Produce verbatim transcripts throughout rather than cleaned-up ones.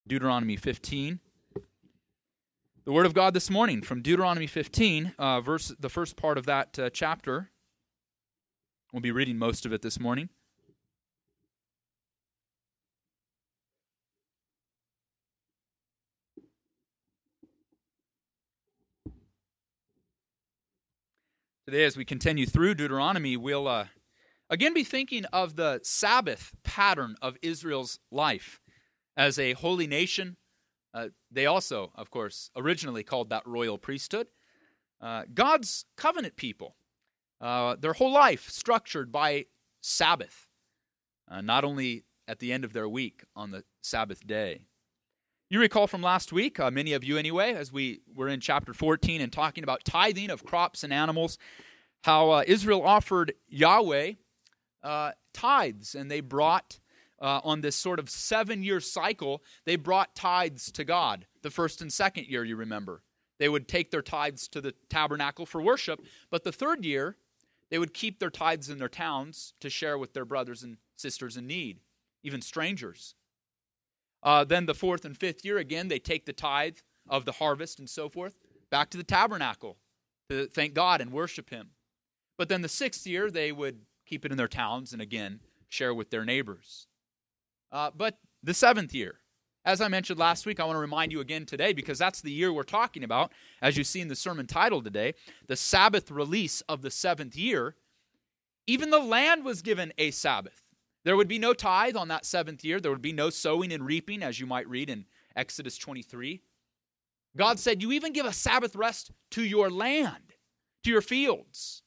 Deuteronomy fifteen. The Word of God this morning from Deuteronomy fifteen, uh, verse the first part of that uh, chapter. We'll be reading most of it this morning. Today, as we continue through Deuteronomy, we'll uh, again be thinking of the Sabbath pattern of Israel's life. As a holy nation, uh, they also, of course, originally called that royal priesthood. Uh, God's covenant people, uh, their whole life structured by Sabbath, uh, not only at the end of their week on the Sabbath day. You recall from last week, uh, many of you anyway, as we were in chapter fourteen and talking about tithing of crops and animals, how uh, Israel offered Yahweh uh, tithes, and they brought, uh, on this sort of seven-year cycle, they brought tithes to God. The first and second year, you remember. They would take their tithes to the tabernacle for worship, but the third year, they would keep their tithes in their towns to share with their brothers and sisters in need, even strangers. Uh, then the fourth and fifth year, again, they take the tithe of the harvest and so forth back to the tabernacle to thank God and worship Him. But then the sixth year, they would keep it in their towns and again share with their neighbors. Uh, but the seventh year, as I mentioned last week, I want to remind you again today because that's the year we're talking about, as you see in the sermon title today, the Sabbath release of the seventh year. Even the land was given a Sabbath. There would be no tithe on that seventh year. There would be no sowing and reaping, as you might read in Exodus twenty-three. God said, you even give a Sabbath rest to your land, to your fields.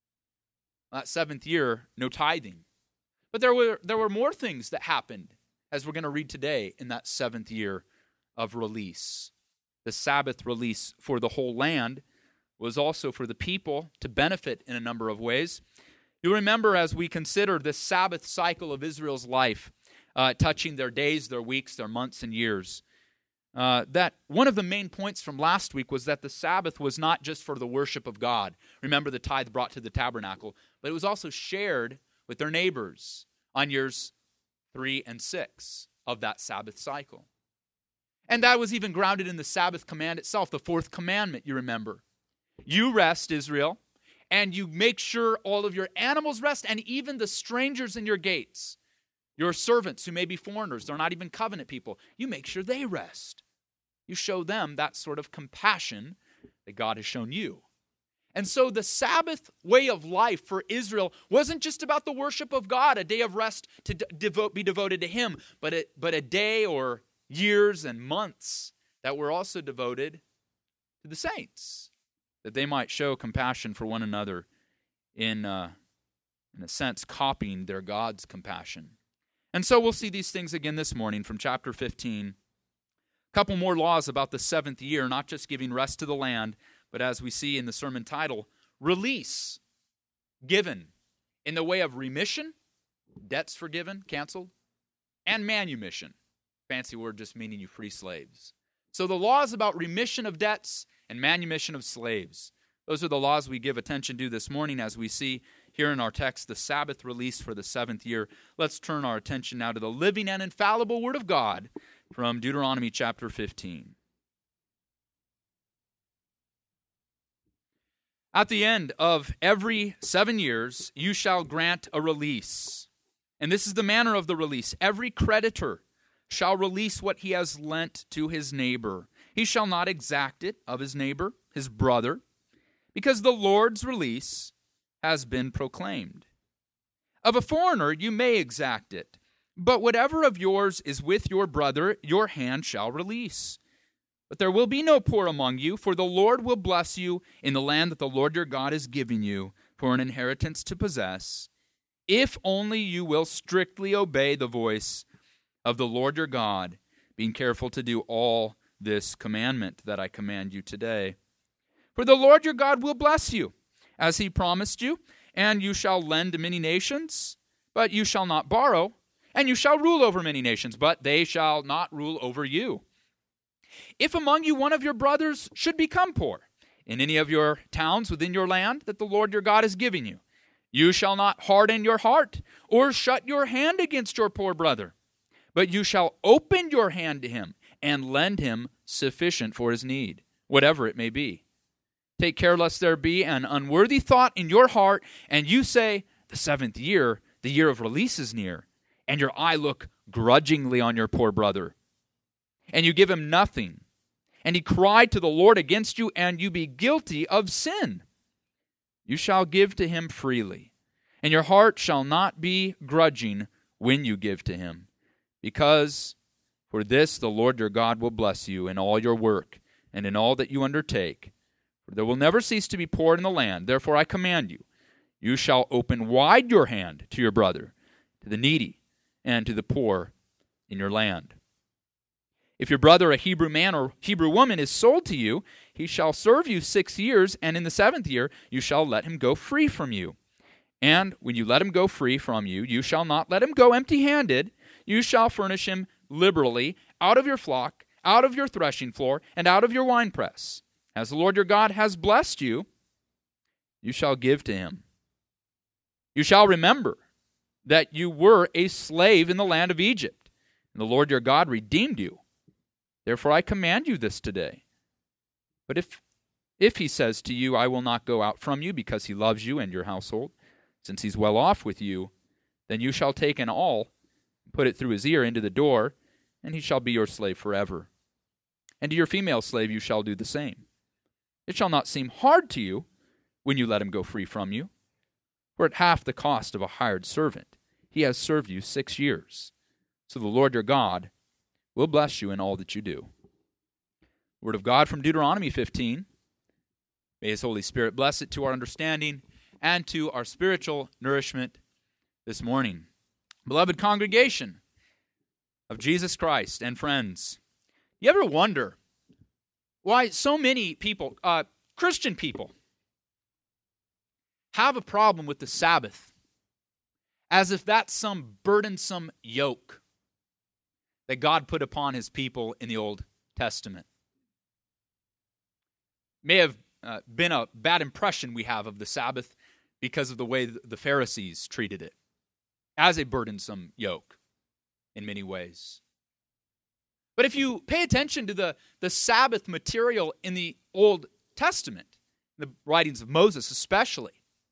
That seventh year, no tithing. But there were, there were more things that happened, as we're going to read today, in that seventh year of release. The Sabbath release for the whole land was also for the people to benefit in a number of ways. You'll remember as we consider this Sabbath cycle of Israel's life, uh, touching their days, their weeks, their months, and years, uh, that one of the main points from last week was that the Sabbath was not just for the worship of God. Remember the tithe brought to the tabernacle, but it was also shared with their neighbors on years three and six of that Sabbath cycle. And that was even grounded in the Sabbath command itself, the fourth commandment, you remember. You rest, Israel, and you make sure all of your animals rest, and even the strangers in your gates, your servants who may be foreigners, they're not even covenant people, you make sure they rest. You show them that sort of compassion that God has shown you. And so the Sabbath way of life for Israel wasn't just about the worship of God, a day of rest to de- devote, be devoted to Him, but a, but a day or years and months that were also devoted to the saints, that they might show compassion for one another in, uh, in a sense, copying their God's compassion. And so we'll see these things again this morning from chapter fifteen. A couple more laws about the seventh year, not just giving rest to the land, but as we see in the sermon title, release given in the way of remission, debts forgiven, canceled, and manumission. Fancy word just meaning you free slaves. So the laws about remission of debts and manumission of slaves. Those are the laws we give attention to this morning as we see here in our text the Sabbath release for the seventh year. Let's turn our attention now to the living and infallible Word of God from Deuteronomy chapter fifteen. At the end of every seven years, you shall grant a release. And this is the manner of the release. Every creditor shall release what he has lent to his neighbor. He shall not exact it of his neighbor, his brother, because the Lord's release has been proclaimed. Of a foreigner you may exact it, but whatever of yours is with your brother, your hand shall release. But there will be no poor among you, for the Lord will bless you in the land that the Lord your God is giving you for an inheritance to possess, if only you will strictly obey the voice of the Lord your God, being careful to do all this commandment that I command you today. For the Lord your God will bless you, as He promised you, and you shall lend to many nations, but you shall not borrow, and you shall rule over many nations, but they shall not rule over you. If among you one of your brothers should become poor, in any of your towns within your land that the Lord your God is giving you, you shall not harden your heart, or shut your hand against your poor brother, but you shall open your hand to him, and lend him sufficient for his need, whatever it may be. Take care lest there be an unworthy thought in your heart, and you say, the seventh year, the year of release is near, and your eye look grudgingly on your poor brother. And you give him nothing, and he cried to the Lord against you, and you be guilty of sin. You shall give to him freely, and your heart shall not be grudging when you give to him, because for this the Lord your God will bless you in all your work and in all that you undertake. For there will never cease to be poured in the land. Therefore I command you, you shall open wide your hand to your brother, to the needy, and to the poor in your land. If your brother, a Hebrew man or Hebrew woman, is sold to you, he shall serve you six years, and in the seventh year you shall let him go free from you. And when you let him go free from you, you shall not let him go empty-handed. You shall furnish him liberally out of your flock, out of your threshing floor, and out of your winepress. As the Lord your God has blessed you, you shall give to him. You shall remember that you were a slave in the land of Egypt, and the Lord your God redeemed you. Therefore I command you this today. But if, if he says to you, I will not go out from you, because he loves you and your household, since he's well off with you, then you shall take an awl, and put it through his ear into the door, and he shall be your slave forever. And to your female slave you shall do the same. It shall not seem hard to you when you let him go free from you, for at half the cost of a hired servant he has served you six years. So the Lord your God will bless you in all that you do. Word of God from Deuteronomy fifteen. May his Holy Spirit bless it to our understanding and to our spiritual nourishment this morning. Beloved congregation of Jesus Christ and friends, you ever wonder why so many people, uh, Christian people, have a problem with the Sabbath, as if that's some burdensome yoke that God put upon his people in the Old Testament? May have uh, been a bad impression we have of the Sabbath because of the way the Pharisees treated it, as a burdensome yoke in many ways. But if you pay attention to the, the Sabbath material in the Old Testament, the writings of Moses especially,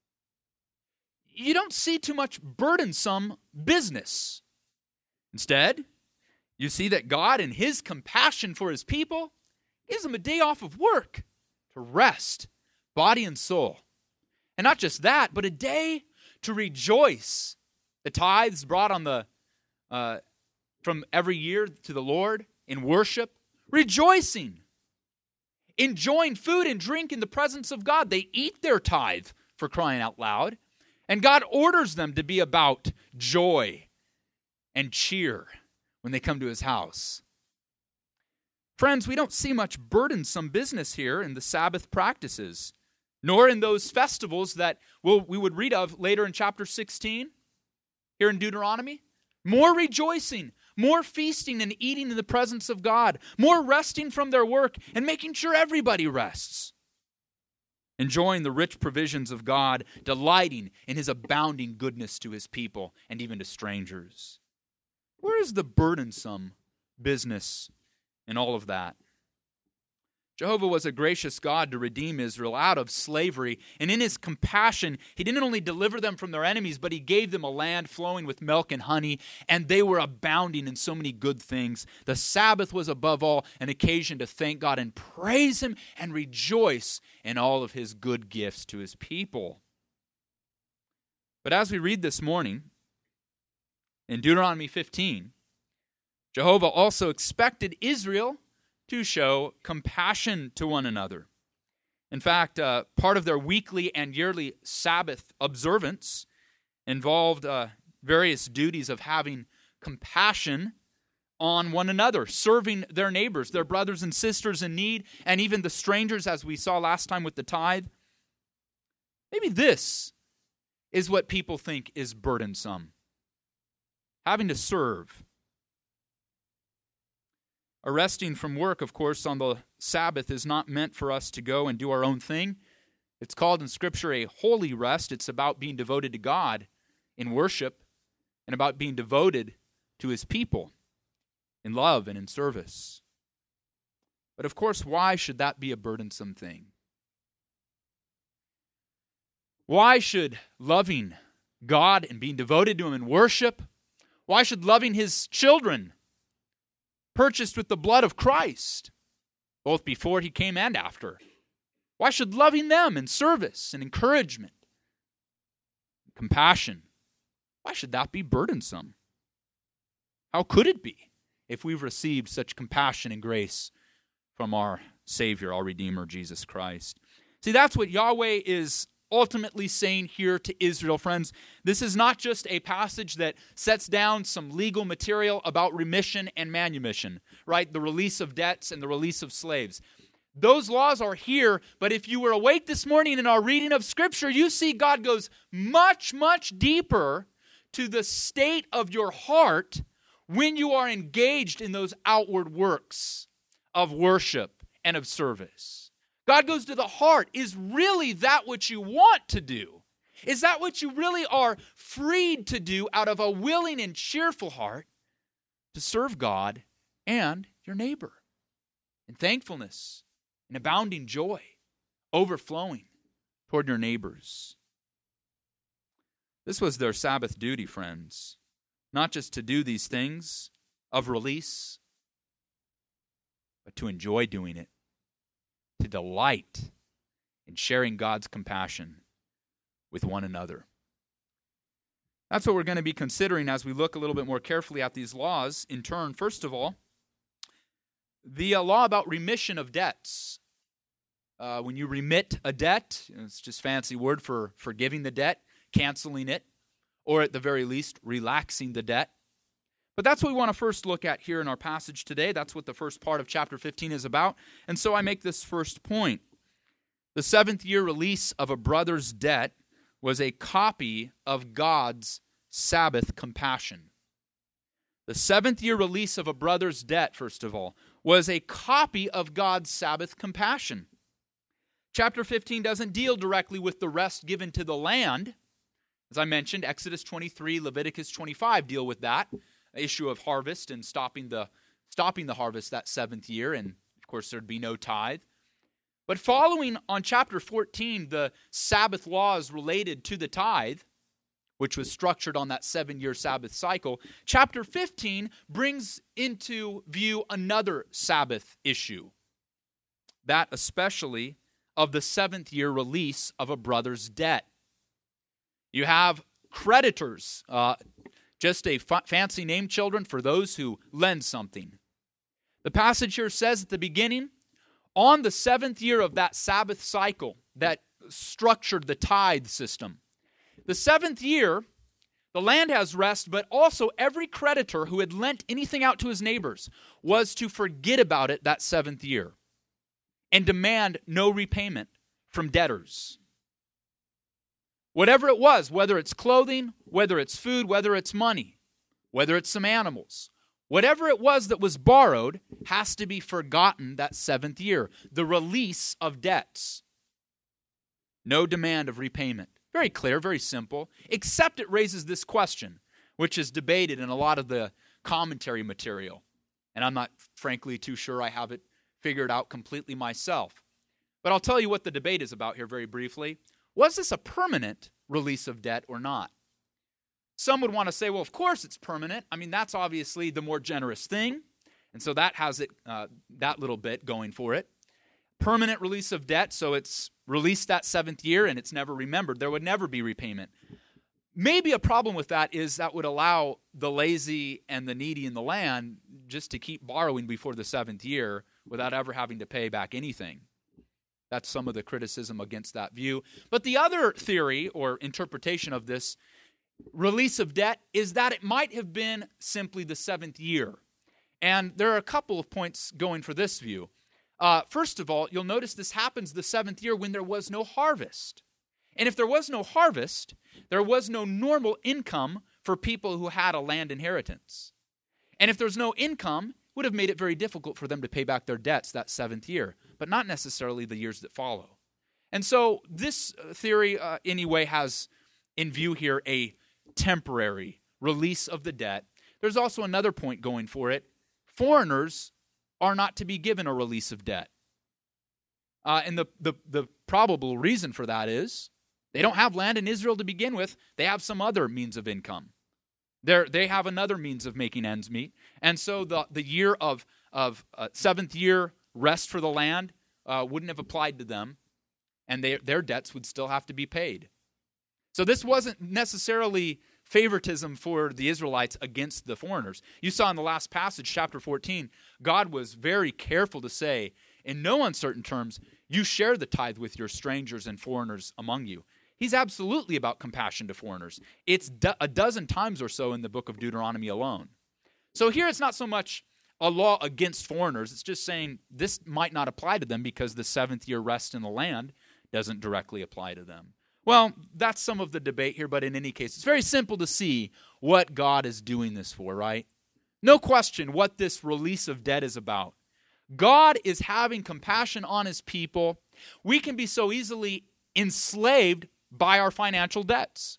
you don't see too much burdensome business. Instead, you see that God, in his compassion for his people, gives them a day off of work to rest, body and soul. And not just that, but a day to rejoice. The tithes brought on the uh, from every year to the Lord in worship, rejoicing, enjoying food and drink in the presence of God. They eat their tithe, for crying out loud, and God orders them to be about joy and cheer when they come to his house. Friends, we don't see much burdensome business here in the Sabbath practices, nor in those festivals that we'll, we would read of later in chapter sixteen, here in Deuteronomy. More rejoicing, more feasting and eating in the presence of God, more resting from their work and making sure everybody rests. Enjoying the rich provisions of God, delighting in his abounding goodness to his people and even to strangers. Where is the burdensome business in all of that? Jehovah was a gracious God to redeem Israel out of slavery, and in his compassion, he didn't only deliver them from their enemies, but he gave them a land flowing with milk and honey, and they were abounding in so many good things. The Sabbath was above all an occasion to thank God and praise him and rejoice in all of his good gifts to his people. But as we read this morning, in Deuteronomy fifteen, Jehovah also expected Israel to show compassion to one another. In fact, uh, part of their weekly and yearly Sabbath observance involved uh, various duties of having compassion on one another, serving their neighbors, their brothers and sisters in need, and even the strangers, as we saw last time with the tithe. Maybe this is what people think is burdensome: having to serve. Resting from work, of course, on the Sabbath is not meant for us to go and do our own thing. It's called in Scripture a holy rest. It's about being devoted to God in worship and about being devoted to his people in love and in service. But of course, why should that be a burdensome thing? Why should loving God and being devoted to Him in worship, why should loving His children, purchased with the blood of Christ, both before He came and after, why should loving them in service and encouragement, compassion, why should that be burdensome? How could it be if we've received such compassion and grace from our Savior, our Redeemer, Jesus Christ? See, that's what Yahweh is ultimately saying here to Israel, friends. This is not just a passage that sets down some legal material about remission and manumission, right? The release of debts and the release of slaves. Those laws are here, but if you were awake this morning in our reading of Scripture, you see God goes much, much deeper to the state of your heart when you are engaged in those outward works of worship and of service. God goes to the heart. Is really that what you want to do? Is that what you really are freed to do out of a willing and cheerful heart to serve God and your neighbor in thankfulness and abounding joy, overflowing toward your neighbors? This was their Sabbath duty, friends, not just to do these things of release, but to enjoy doing it, to delight in sharing God's compassion with one another. That's what we're going to be considering as we look a little bit more carefully at these laws. In turn, first of all, the uh, law about remission of debts. Uh, when you remit a debt, it's just a fancy word for forgiving the debt, canceling it, or at the very least, relaxing the debt. But that's what we want to first look at here in our passage today. That's what the first part of chapter fifteen is about. And so I make this first point. The seventh year release of a brother's debt was a copy of God's Sabbath compassion. The seventh year release of a brother's debt, first of all, was a copy of God's Sabbath compassion. Chapter fifteen doesn't deal directly with the rest given to the land. As I mentioned, Exodus twenty-three, Leviticus twenty-five deal with that issue of harvest and stopping the stopping the harvest that seventh year, and of course there'd be no tithe. But following on chapter fourteen, the Sabbath laws related to the tithe, which was structured on that seven-year Sabbath cycle, chapter fifteen brings into view another Sabbath issue, that especially of the seventh year release of a brother's debt. You have creditors, uh, just a f- fancy name, children, for those who lend something. The passage here says at the beginning, on the seventh year of that Sabbath cycle that structured the tithe system, the seventh year, the land has rest, but also every creditor who had lent anything out to his neighbors was to forget about it that seventh year and demand no repayment from debtors. Whatever it was, whether it's clothing, whether it's food, whether it's money, whether it's some animals, whatever it was that was borrowed has to be forgotten that seventh year. The release of debts. No demand of repayment. Very clear, very simple, except it raises this question, which is debated in a lot of the commentary material. And I'm not, frankly, too sure I have it figured out completely myself. But I'll tell you what the debate is about here very briefly. Was this a permanent release of debt or not? Some would want to say, well, of course it's permanent. I mean, that's obviously the more generous thing. And so that has it, uh, that little bit going for it. Permanent release of debt, so it's released that seventh year and it's never remembered. There would never be repayment. Maybe a problem with that is that would allow the lazy and the needy in the land just to keep borrowing before the seventh year without ever having to pay back anything. That's some of the criticism against that view. But the other theory or interpretation of this release of debt is that it might have been simply the seventh year. And there are a couple of points going for this view. Uh, first of all, you'll notice this happens the seventh year when there was no harvest. And if there was no harvest, there was no normal income for people who had a land inheritance. And if there's no income, it would have made it very difficult for them to pay back their debts that seventh year, but not necessarily the years that follow. And so this theory, uh, anyway, has in view here a temporary release of the debt. There's also another point going for it. Foreigners are not to be given a release of debt. Uh, and the, the, the probable reason for that is they don't have land in Israel to begin with. They have some other means of income. They're, they have another means of making ends meet. And so the, the year of, of uh, seventh year rest for the land uh, wouldn't have applied to them, and they, their debts would still have to be paid. So this wasn't necessarily favoritism for the Israelites against the foreigners. You saw in the last passage, chapter fourteen, God was very careful to say, in no uncertain terms, you share the tithe with your strangers and foreigners among you. He's absolutely about compassion to foreigners. It's do- a dozen times or so in the book of Deuteronomy alone. So here it's not so much a law against foreigners. It's just saying this might not apply to them because the seventh year rest in the land doesn't directly apply to them. Well, that's some of the debate here, but in any case, it's very simple to see what God is doing this for, right? No question what this release of debt is about. God is having compassion on his people. We can be so easily enslaved by our financial debts.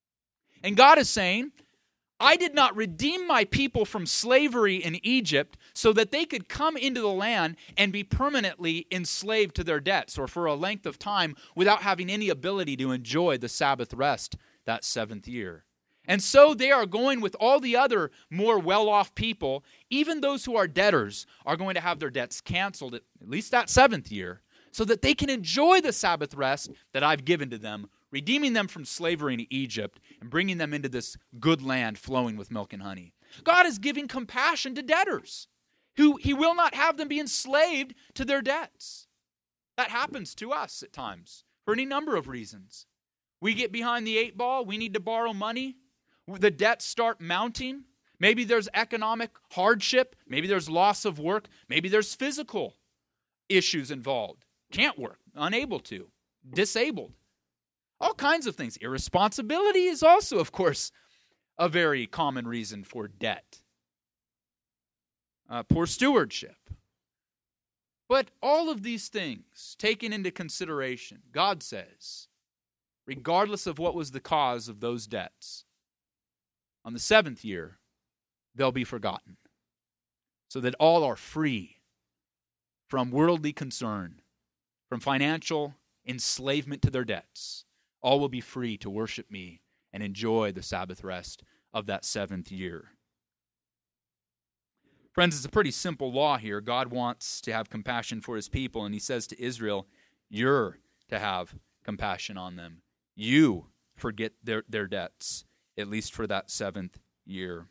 And God is saying, I did not redeem my people from slavery in Egypt so that they could come into the land and be permanently enslaved to their debts or for a length of time without having any ability to enjoy the Sabbath rest that seventh year. And so they are going with all the other more well-off people, even those who are debtors are going to have their debts canceled at least that seventh year so that they can enjoy the Sabbath rest that I've given to them, redeeming them from slavery in Egypt and bringing them into this good land flowing with milk and honey. God is giving compassion to debtors who he will not have them be enslaved to their debts. That happens to us at times for any number of reasons. We get behind the eight ball. We need to borrow money. The debts start mounting. Maybe there's economic hardship. Maybe there's loss of work. Maybe there's physical issues involved. Can't work, unable to, disabled. All kinds of things. Irresponsibility is also, of course, a very common reason for debt. Uh, poor stewardship. But all of these things taken into consideration, God says, regardless of what was the cause of those debts, on the seventh year, they'll be forgotten, so that all are free from worldly concern, from financial enslavement to their debts. All will be free to worship me and enjoy the Sabbath rest of that seventh year. Friends, it's a pretty simple law here. God wants to have compassion for his people, and he says to Israel, you're to have compassion on them. You forget their, their debts, at least for that seventh year.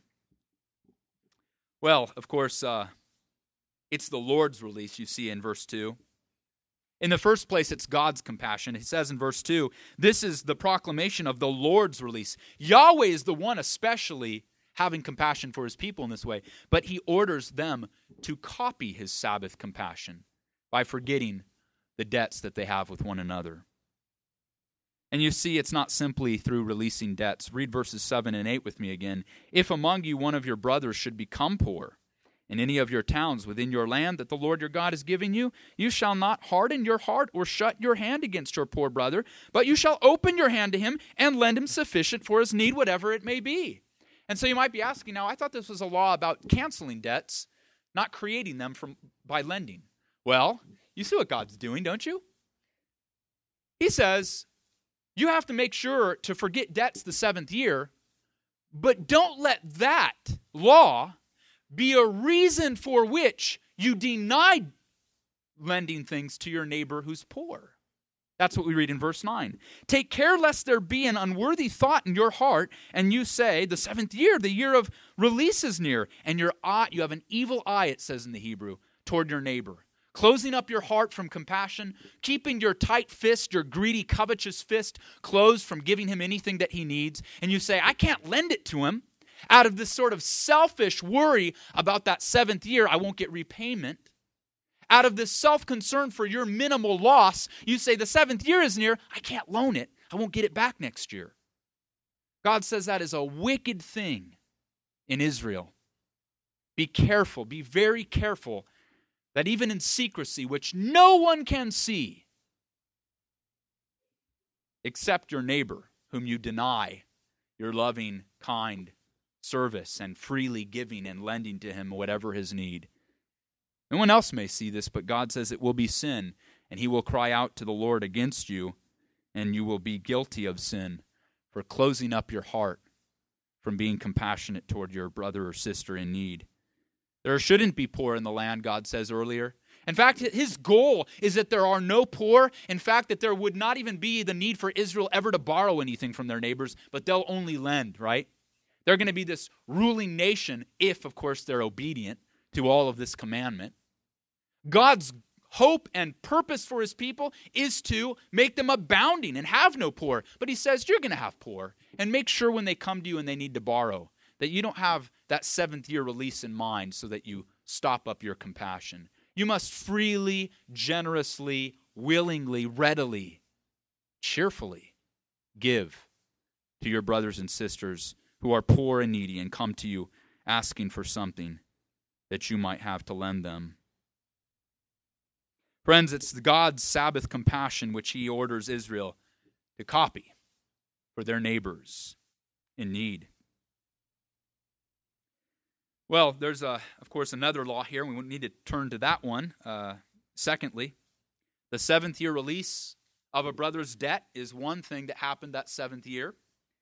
Well, of course, uh, it's the Lord's release you see in verse two. In the first place, it's God's compassion. He says in verse two, this is the proclamation of the Lord's release. Yahweh is the one especially having compassion for his people in this way, but he orders them to copy his Sabbath compassion by forgetting the debts that they have with one another. And you see, it's not simply through releasing debts. Read verses seven and eight with me again. If among you one of your brothers should become poor, in any of your towns within your land that the Lord your God is giving you, you shall not harden your heart or shut your hand against your poor brother, but you shall open your hand to him and lend him sufficient for his need, whatever it may be. And so you might be asking, now, I thought this was a law about canceling debts, not creating them from by lending. Well, you see what God's doing, don't you? He says, you have to make sure to forget debts the seventh year, but don't let that law be a reason for which you deny lending things to your neighbor who's poor. That's what we read in verse nine. Take care lest there be an unworthy thought in your heart, and you say, the seventh year, the year of release is near, and your eye, you have an evil eye, it says in the Hebrew, toward your neighbor. Closing up your heart from compassion, keeping your tight fist, your greedy, covetous fist, closed from giving him anything that he needs, and you say, I can't lend it to him. Out of this sort of selfish worry about that seventh year, I won't get repayment. Out of this self-concern for your minimal loss, you say the seventh year is near, I can't loan it. I won't get it back next year. God says that is a wicked thing in Israel. Be careful, be very careful that even in secrecy, which no one can see, except your neighbor, whom you deny your loving, kind service and freely giving and lending to him whatever his need. No one else may see this, but God says it will be sin, and he will cry out to the Lord against you, and you will be guilty of sin for closing up your heart from being compassionate toward your brother or sister in need. There shouldn't be poor in the land, God says earlier. In fact, his goal is that there are no poor. In fact, that there would not even be the need for Israel ever to borrow anything from their neighbors, but they'll only lend, right? They're going to be this ruling nation if, of course, they're obedient to all of this commandment. God's hope and purpose for his people is to make them abounding and have no poor. But he says you're going to have poor. And make sure when they come to you and they need to borrow, that you don't have that seventh year release in mind so that you stop up your compassion. You must freely, generously, willingly, readily, cheerfully give to your brothers and sisters who are poor and needy and come to you asking for something that you might have to lend them. Friends, it's God's Sabbath compassion which he orders Israel to copy for their neighbors in need. Well, there's, a, of course, another law here. We need to turn to that one. Uh, secondly, the seventh year release of a brother's debt is one thing that happened that seventh year.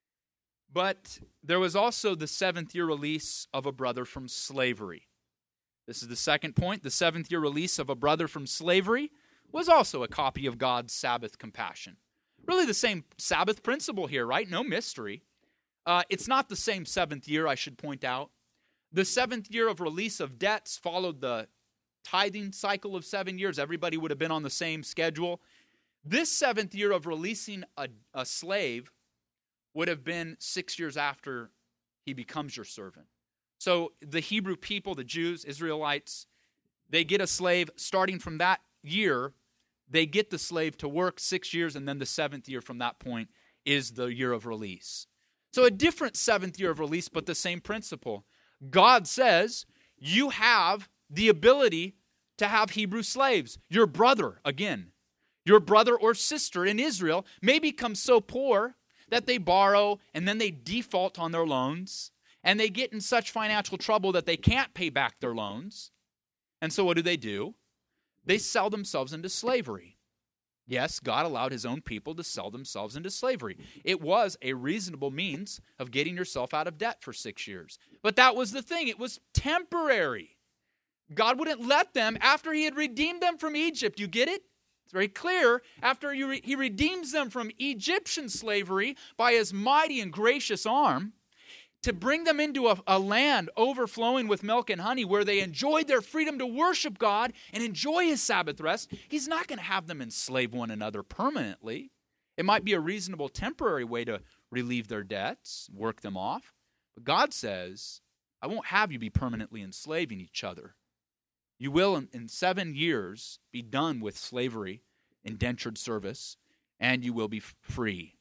But there was also the seventh year release of a brother from slavery. This is the second point. The seventh year release of a brother from slavery was also a copy of God's Sabbath compassion. Really the same Sabbath principle here, right? No mystery. Uh, it's not the same seventh year, I should point out. The seventh year of release of debts followed the tithing cycle of seven years. Everybody would have been on the same schedule. This seventh year of releasing a, a slave would have been six years after he becomes your servant. So the Hebrew people, the Jews, Israelites, they get a slave starting from that year. They get the slave to work six years, and then the seventh year from that point is the year of release. So a different seventh year of release, but the same principle. God says you have the ability to have Hebrew slaves. Your brother, again, your brother or sister in Israel may become so poor that they borrow and then they default on their loans and they get in such financial trouble that they can't pay back their loans. And so what do they do? They sell themselves into slavery. Yes, God allowed his own people to sell themselves into slavery. It was a reasonable means of getting yourself out of debt for six years. But that was the thing. It was temporary. God wouldn't let them after he had redeemed them from Egypt. You get it? It's very clear. After he, re- he redeems them from Egyptian slavery by his mighty and gracious arm, to bring them into a, a land overflowing with milk and honey where they enjoyed their freedom to worship God and enjoy his Sabbath rest, he's not going to have them enslave one another permanently. It might be a reasonable temporary way to relieve their debts, work them off. But God says, I won't have you be permanently enslaving each other. You will, in, in seven years, be done with slavery, indentured service, and you will be f- free.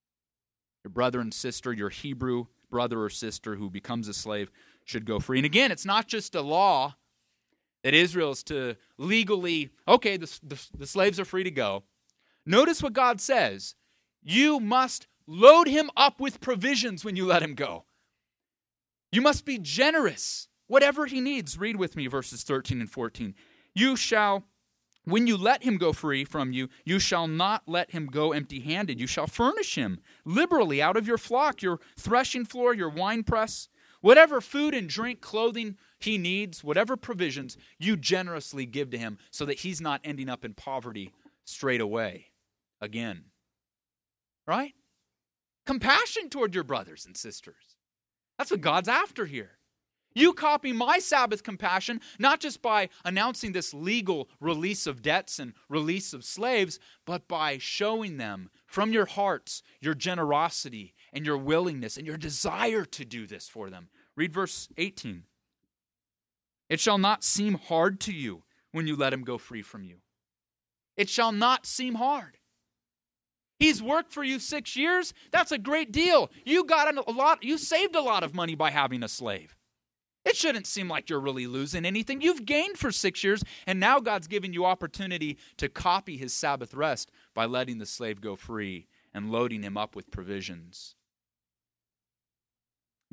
Your brother and sister, your Hebrew brother or sister who becomes a slave should go free. And again, it's not just a law that Israel is to legally, okay, the, the, the slaves are free to go. Notice what God says. You must load him up with provisions when you let him go. You must be generous. Whatever he needs. Read with me verses thirteen and fourteen. You shall, when you let him go free from you, you shall not let him go empty-handed. You shall furnish him liberally out of your flock, your threshing floor, your winepress, whatever food and drink, clothing he needs, whatever provisions, you generously give to him so that he's not ending up in poverty straight away again. Right? Compassion toward your brothers and sisters. That's what God's after here. You copy my Sabbath compassion, not just by announcing this legal release of debts and release of slaves, but by showing them from your hearts your generosity and your willingness and your desire to do this for them. Read verse eighteen. It shall not seem hard to you when you let him go free from you. It shall not seem hard. He's worked for you six years. That's a great deal. You got a lot, you saved a lot of money by having a slave. It shouldn't seem like you're really losing anything. You've gained for six years, and now God's giving you opportunity to copy his Sabbath rest by letting the slave go free and loading him up with provisions.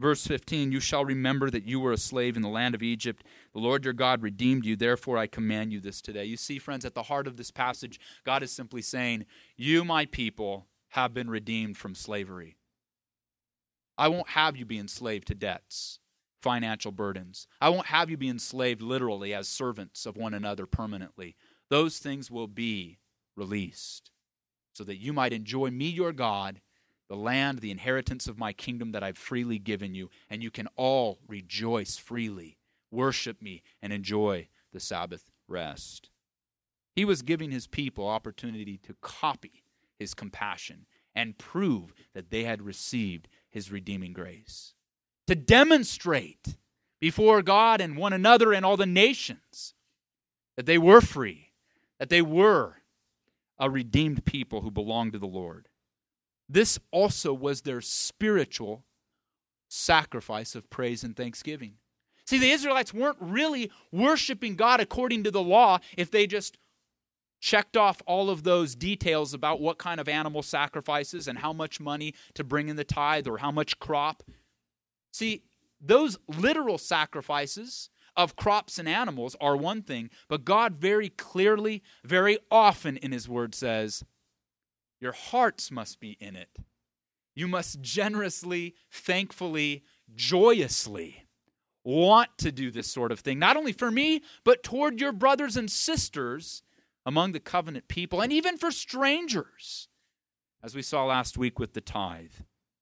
Verse fifteen, you shall remember that you were a slave in the land of Egypt. The Lord your God redeemed you. Therefore, I command you this today. You see, friends, at the heart of this passage, God is simply saying, you, my people, have been redeemed from slavery. I won't have you be enslaved to debts, financial burdens. I won't have you be enslaved literally as servants of one another permanently. Those things will be released so that you might enjoy me, your God, the land, the inheritance of my kingdom that I've freely given you, and you can all rejoice freely, worship me, and enjoy the Sabbath rest. He was giving his people opportunity to copy his compassion and prove that they had received his redeeming grace, to demonstrate before God and one another and all the nations that they were free, that they were a redeemed people who belonged to the Lord. This also was their spiritual sacrifice of praise and thanksgiving. See, the Israelites weren't really worshiping God according to the law if they just checked off all of those details about what kind of animal sacrifices and how much money to bring in the tithe or how much crop. See, those literal sacrifices of crops and animals are one thing, but God very clearly, very often in his word says, your hearts must be in it. You must generously, thankfully, joyously want to do this sort of thing, not only for me, but toward your brothers and sisters among the covenant people, and even for strangers, as we saw last week with the tithe.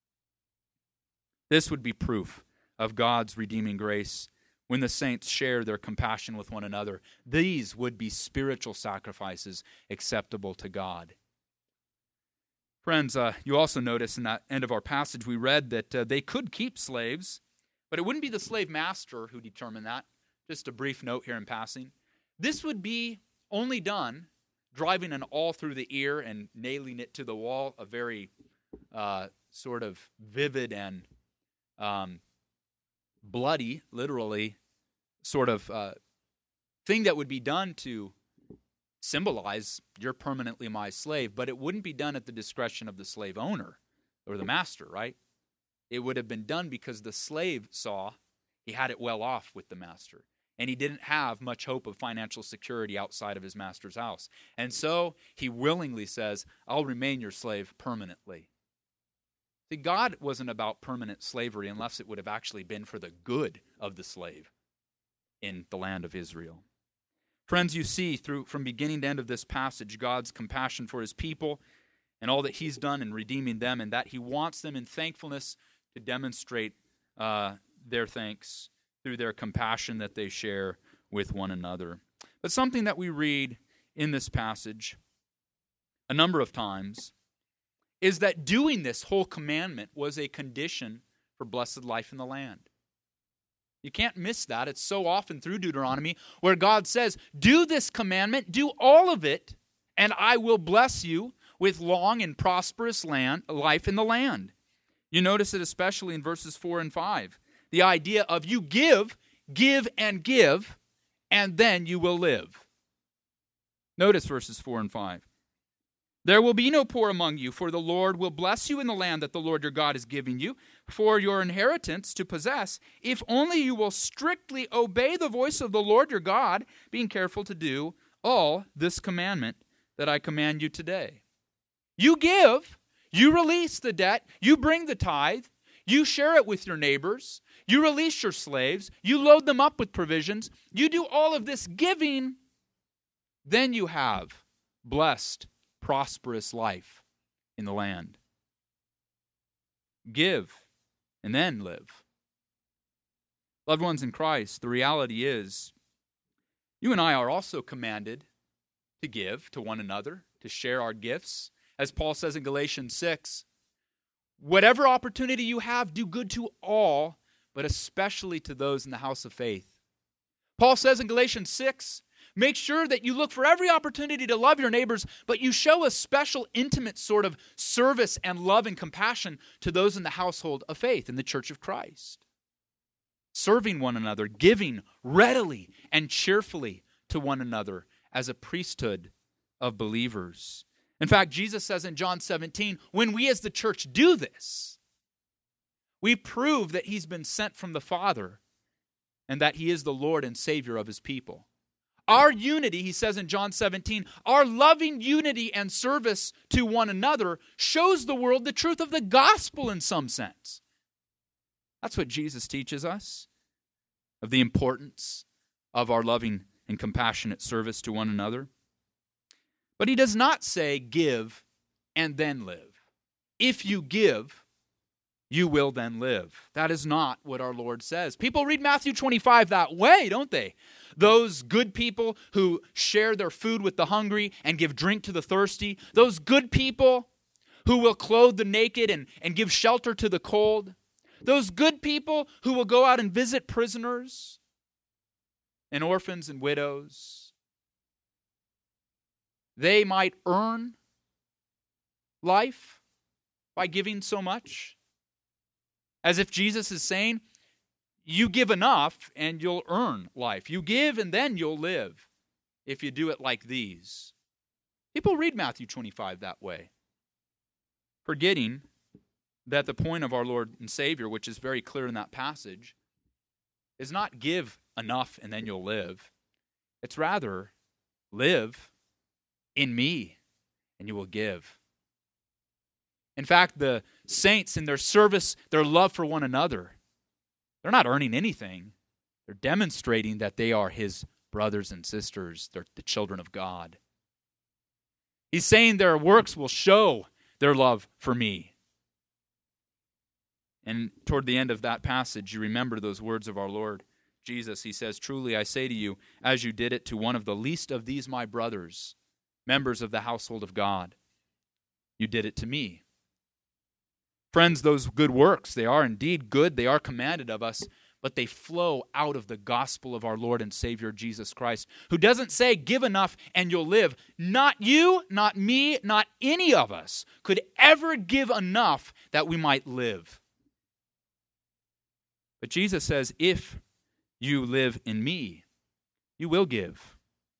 This would be proof of God's redeeming grace when the saints share their compassion with one another. These would be spiritual sacrifices acceptable to God. Friends, uh, you also notice in that end of our passage we read that uh, they could keep slaves, but it wouldn't be the slave master who determined that. Just a brief note here in passing. This would be only done driving an awl through the ear and nailing it to the wall, a very uh, sort of vivid and um, bloody, literally, sort of uh, thing that would be done to symbolize you're permanently my slave, but it wouldn't be done at the discretion of the slave owner or the master, right? It would have been done because the slave saw he had it well off with the master, and he didn't have much hope of financial security outside of his master's house. And so he willingly says, I'll remain your slave permanently. See, God wasn't about permanent slavery unless it would have actually been for the good of the slave in the land of Israel. Friends, you see through from beginning to end of this passage God's compassion for his people and all that he's done in redeeming them, and that he wants them in thankfulness to demonstrate uh, their thanks through their compassion that they share with one another. But something that we read in this passage a number of times is that doing this whole commandment was a condition for blessed life in the land. You can't miss that. It's so often through Deuteronomy where God says, do this commandment, do all of it, and I will bless you with long and prosperous land, life in the land. You notice it especially in verses four and five. The idea of you give, give and give, and then you will live. Notice verses four and five. There will be no poor among you, for the Lord will bless you in the land that the Lord your God is giving you for your inheritance to possess, if only you will strictly obey the voice of the Lord your God, being careful to do all this commandment that I command you today. You give, you release the debt, you bring the tithe, you share it with your neighbors, you release your slaves, you load them up with provisions, you do all of this giving, then you have blessed, prosperous life in the land. Give and then live. Loved ones in Christ, the reality is you and I are also commanded to give to one another, to share our gifts. As Paul says in Galatians six, whatever opportunity you have, do good to all, but especially to those in the house of faith. Paul says in Galatians six, make sure that you look for every opportunity to love your neighbors, but you show a special, intimate sort of service and love and compassion to those in the household of faith, in the church of Christ. Serving one another, giving readily and cheerfully to one another as a priesthood of believers. In fact, Jesus says in John seventeen, when we as the church do this, We prove that he's been sent from the Father and that he is the Lord and Savior of his people. Our unity, he says in John seventeen, our loving unity and service to one another shows the world the truth of the gospel in some sense. That's what Jesus teaches us, of the importance of our loving and compassionate service to one another. But he does not say give and then live. If you give, you will then live. That is not what our Lord says. People read Matthew twenty-five that way, don't they? Those good people who share their food with the hungry and give drink to the thirsty. Those good people who will clothe the naked and, and give shelter to the cold. Those good people who will go out and visit prisoners and orphans and widows. They might earn life by giving so much. As if Jesus is saying, you give enough and you'll earn life. You give and then you'll live if you do it like these. People read Matthew twenty-five that way, forgetting that the point of our Lord and Savior, which is very clear in that passage, is not give enough and then you'll live. It's rather live in me and you will give. In fact, the saints in their service, their love for one another, they're not earning anything. They're demonstrating that they are his brothers and sisters. They're the children of God. He's saying their works will show their love for me. And toward the end of that passage, you remember those words of our Lord Jesus. He says, truly I say to you, as you did it to one of the least of these my brothers, members of the household of God, you did it to me. Friends, those good works, they are indeed good, they are commanded of us, but they flow out of the gospel of our Lord and Savior Jesus Christ, who doesn't say, give enough and you'll live. Not you, not me, not any of us could ever give enough that we might live. But Jesus says, if you live in me, you will give.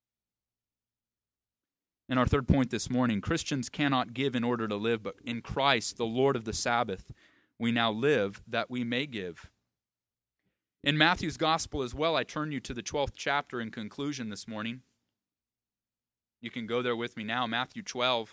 And our third point this morning, Christians cannot give in order to live, but in Christ, the Lord of the Sabbath, we now live that we may give. In Matthew's gospel as well, I turn you to the twelfth chapter in conclusion this morning. You can go there with me now, Matthew twelve.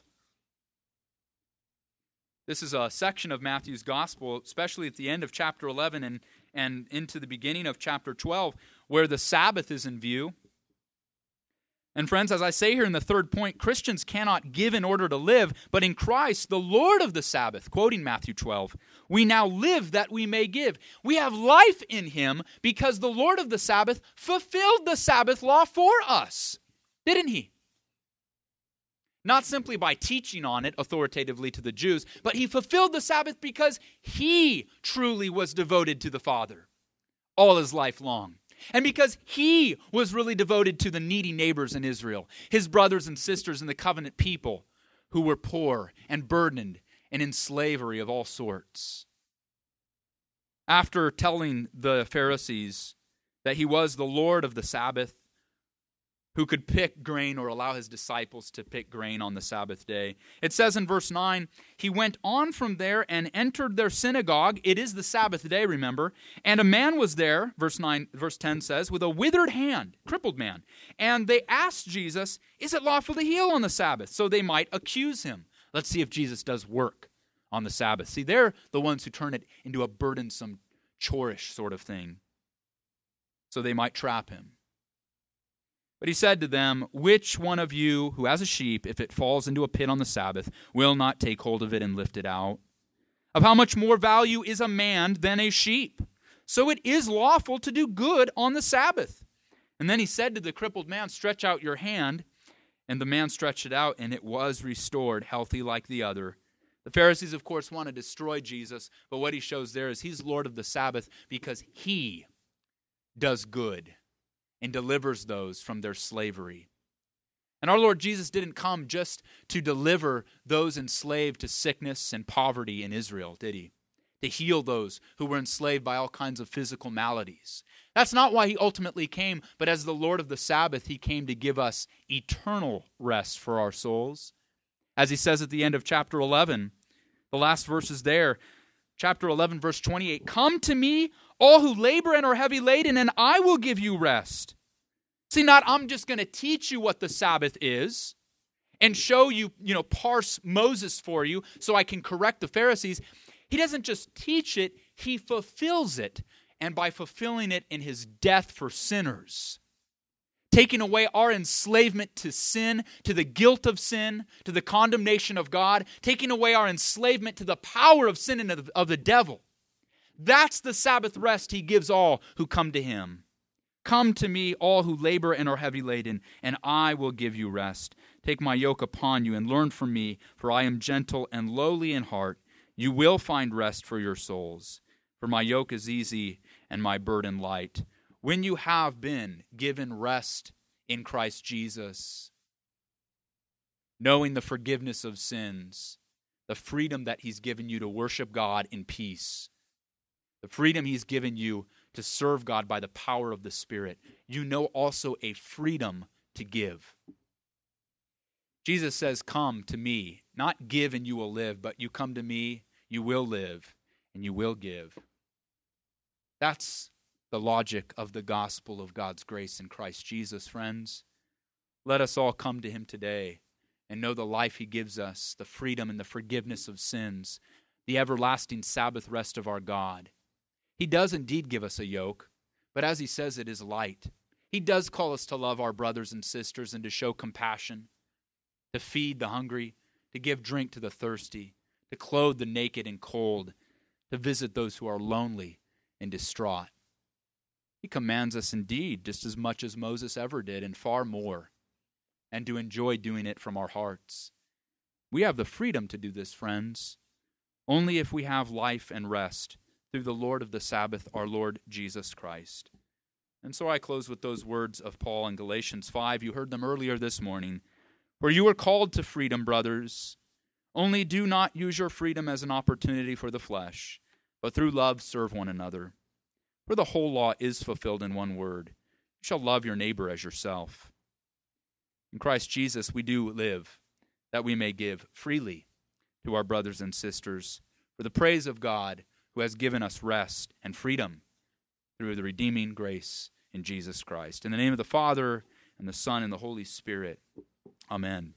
This is a section of Matthew's gospel, especially at the end of chapter eleven and, and into the beginning of chapter twelve, where the Sabbath is in view. And friends, as I say here in the third point, Christians cannot give in order to live, but in Christ, the Lord of the Sabbath, quoting Matthew twelve, we now live that we may give. We have life in him because the Lord of the Sabbath fulfilled the Sabbath law for us, didn't he? Not simply by teaching on it authoritatively to the Jews, but he fulfilled the Sabbath because he truly was devoted to the Father all his life long. And because he was really devoted to the needy neighbors in Israel, his brothers and sisters and the covenant people who were poor and burdened and in slavery of all sorts. After telling the Pharisees that he was the Lord of the Sabbath, who could pick grain or allow his disciples to pick grain on the Sabbath day. It says in verse nine, he went on from there and entered their synagogue. It is the Sabbath day, remember. And a man was there, verse nine, verse ten says, with a withered hand, crippled man. And they asked Jesus, is it lawful to heal on the Sabbath? So they might accuse him. Let's see if Jesus does work on the Sabbath. See, they're the ones who turn it into a burdensome, chorish sort of thing. So they might trap him. But he said to them, which one of you who has a sheep, if it falls into a pit on the Sabbath, will not take hold of it and lift it out? Of how much more value is a man than a sheep? So it is lawful to do good on the Sabbath. And then he said to the crippled man, stretch out your hand. And the man stretched it out, and it was restored, healthy like the other. The Pharisees, of course, want to destroy Jesus, but what he shows there is he's Lord of the Sabbath because he does good and delivers those from their slavery. And our Lord Jesus didn't come just to deliver those enslaved to sickness and poverty in Israel, did he? To heal those who were enslaved by all kinds of physical maladies. That's not why he ultimately came, but as the Lord of the Sabbath, he came to give us eternal rest for our souls. As he says at the end of chapter eleven, the last verses there, chapter eleven, verse twenty-eight, "Come to me, all who labor and are heavy laden, and I will give you rest." See, not I'm just going to teach you what the Sabbath is and show you, you know, parse Moses for you so I can correct the Pharisees. He doesn't just teach it, he fulfills it. And by fulfilling it in his death for sinners, taking away our enslavement to sin, to the guilt of sin, to the condemnation of God, taking away our enslavement to the power of sin and of, of the devil. That's the Sabbath rest he gives all who come to him. "Come to me, all who labor and are heavy laden, and I will give you rest. Take my yoke upon you and learn from me, for I am gentle and lowly in heart. You will find rest for your souls. For my yoke is easy and my burden light." When you have been given rest in Christ Jesus, knowing the forgiveness of sins, the freedom that he's given you to worship God in peace, the freedom he's given you to serve God by the power of the Spirit, you know also a freedom to give. Jesus says, "Come to me," not give and you will live, but you come to me, you will live, and you will give. That's the logic of the gospel of God's grace in Christ Jesus, friends. Let us all come to him today and know the life he gives us, the freedom and the forgiveness of sins, the everlasting Sabbath rest of our God. He does indeed give us a yoke, but as he says, it is light. He does call us to love our brothers and sisters and to show compassion, to feed the hungry, to give drink to the thirsty, to clothe the naked and cold, to visit those who are lonely and distraught. He commands us indeed just as much as Moses ever did, and far more, and to enjoy doing it from our hearts. We have the freedom to do this, friends, only if we have life and rest through the Lord of the Sabbath, our Lord Jesus Christ. And so I close with those words of Paul in Galatians five. You heard them earlier this morning. "For you are called to freedom, brothers. Only do not use your freedom as an opportunity for the flesh, but through love serve one another. For the whole law is fulfilled in one word: you shall love your neighbor as yourself." In Christ Jesus we do live, that we may give freely to our brothers and sisters for the praise of God, who has given us rest and freedom through the redeeming grace in Jesus Christ. In the name of the Father, and the Son, and the Holy Spirit. Amen.